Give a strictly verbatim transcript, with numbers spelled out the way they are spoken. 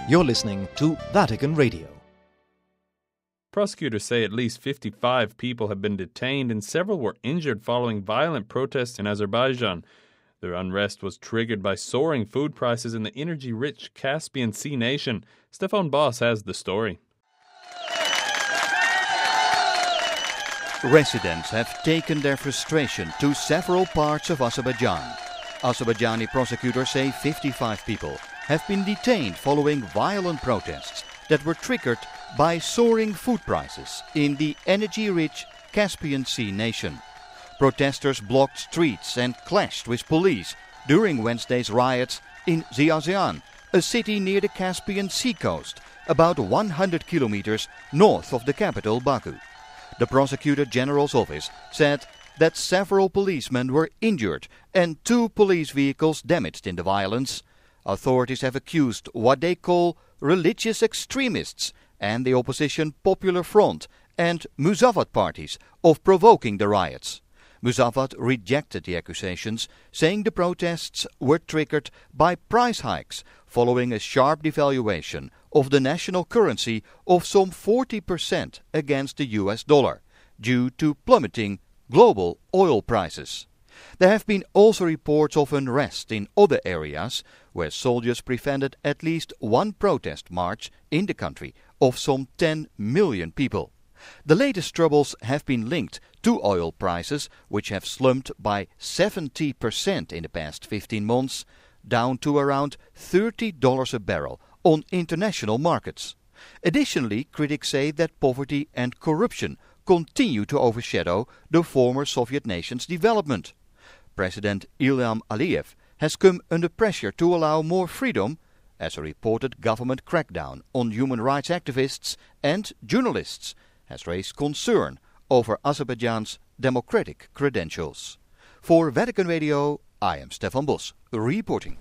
You're listening to Vatican Radio. Prosecutors say at least fifty-five people have been detained and several were injured following violent protests in Azerbaijan. Their unrest was triggered by soaring food prices in the energy-rich Caspian Sea nation. Stefan Boss has the story. Residents have taken their frustration to several parts of Azerbaijan. Azerbaijani prosecutors say fifty-five people have been detained following violent protests that were triggered by soaring food prices in the energy-rich Caspian Sea nation. Protesters blocked streets and clashed with police during Wednesday's riots in Zyazyan, a city near the Caspian Sea coast, about one hundred kilometers north of the capital Baku. The Prosecutor General's office said that several policemen were injured and two police vehicles damaged in the violence. Authorities have accused what they call religious extremists and the opposition Popular Front and Muzaffar parties of provoking the riots. Muzaffar rejected the accusations, saying the protests were triggered by price hikes following a sharp devaluation of the national currency of some forty percent against the U S dollar, due to plummeting global oil prices. There have been also reports of unrest in other areas where soldiers prevented at least one protest march in the country of some ten million people. The latest troubles have been linked to oil prices, which have slumped by seventy percent in the past fifteen months, down to around thirty dollars a barrel on international markets. Additionally, critics say that poverty and corruption continue to overshadow the former Soviet nation's development. President Ilham Aliyev has come under pressure to allow more freedom as a reported government crackdown on human rights activists and journalists has raised concern over Azerbaijan's democratic credentials. For Vatican Radio, I am Stefan Bos, reporting.